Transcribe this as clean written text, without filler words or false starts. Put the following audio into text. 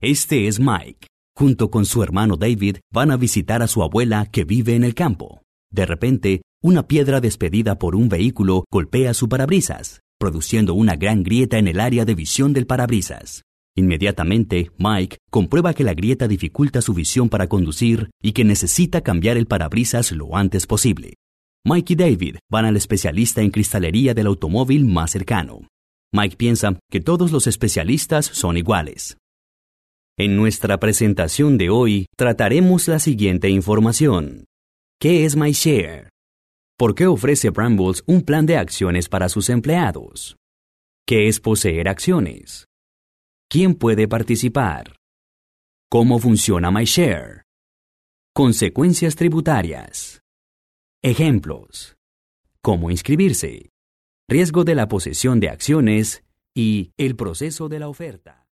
Este es Mike. Junto con su hermano David van a visitar a su abuela que vive en el campo. De repente, una piedra despedida por un vehículo golpea su parabrisas, produciendo una gran grieta en el área de visión del parabrisas. Inmediatamente, Mike comprueba que la grieta dificulta su visión para conducir y que necesita cambiar el parabrisas lo antes posible. Mike y David van al especialista en cristalería del automóvil más cercano. Mike piensa que todos los especialistas son iguales. En nuestra presentación de hoy trataremos la siguiente información. ¿Qué es MyShare? ¿Por qué ofrece Brambles un plan de acciones para sus empleados? ¿Qué es poseer acciones? ¿Quién puede participar? ¿Cómo funciona MyShare? Consecuencias tributarias. Ejemplos. ¿Cómo inscribirse? Riesgo de la posesión de acciones y el proceso de la oferta.